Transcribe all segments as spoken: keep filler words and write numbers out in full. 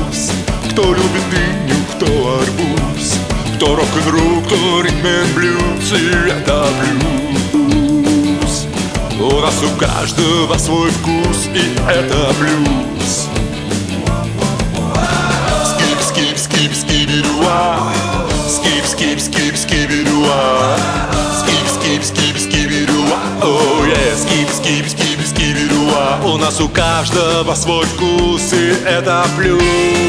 вкус. Кто любит дыню, кто арбуз, кто рок-н-ролл, кто ритм энд блюз. И это блюз. У нас у каждого свой вкус, и это блюз. Скип, скип, скип, скибидуа. Скип, скип, скип, скибидуа. Скип, скип, скип, скибидуа. О, е, скип, скип, скип, скибидуа. У нас у каждого свой вкус, и это плюс.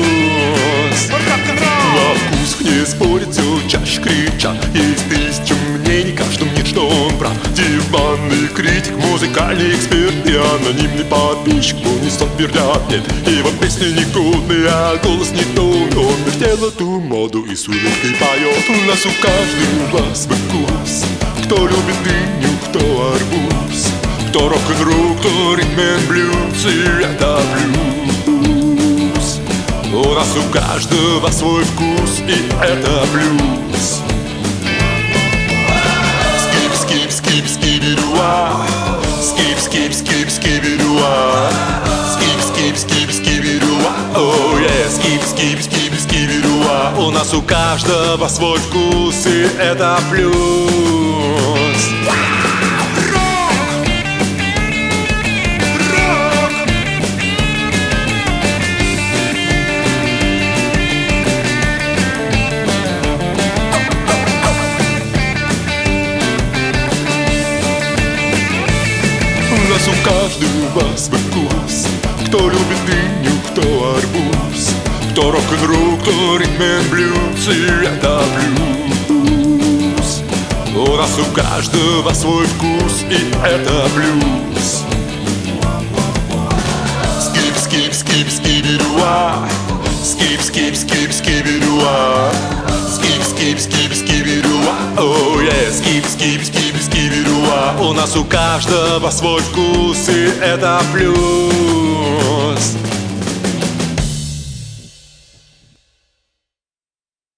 На вкус не спорят, все чаще кричат. Есть тысяча мнений, каждый мнит, что он прав. Диванный критик, музыкальный эксперт и анонимный подписчик, но не сон твердят нет. Его песни не годные, а голос не тот. Он вертел эту моду и с улыбкой поет. У нас у каждого свой вкус. Кто любит дыню, кто арбуз, кто рок-н-ролл, кто ритм энд блюз. И это блюз. У нас у каждого свой вкус, и это блюз. Скип, скип, скип, скибидуа. Скип, скип, скип, скибидуа. Скип, скип, скип, скибидуа. О, е, скип, скип, скип, скибидуа. У нас у каждого свой вкус, и это плюс. У нас у каждого свой вкус. Кто любит дыню, кто арбуз, кто рок-н-ролл, кто ритм энд блюз. И это блюз. У нас у каждого свой вкус, и это блюз. Скип, скип, скип, скибидуа. Скип, скип, скип, скибидуа. Скип, скип, скип, скибидуа. О, е, скип, скип, скип, скибидуа. У нас у каждого свой вкус, и это плюс.